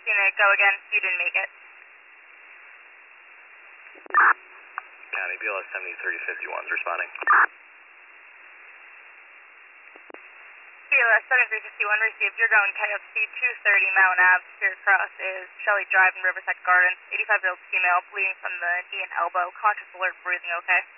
unit, go again. You didn't make it. County BLS 7351's responding. BLS 7351 received. You're going KFC 230 Mountain Ave. Here across is Shelley Drive in Riverside Gardens. 85-year-old female, bleeding from the knee and elbow. Conscious, alert, breathing okay.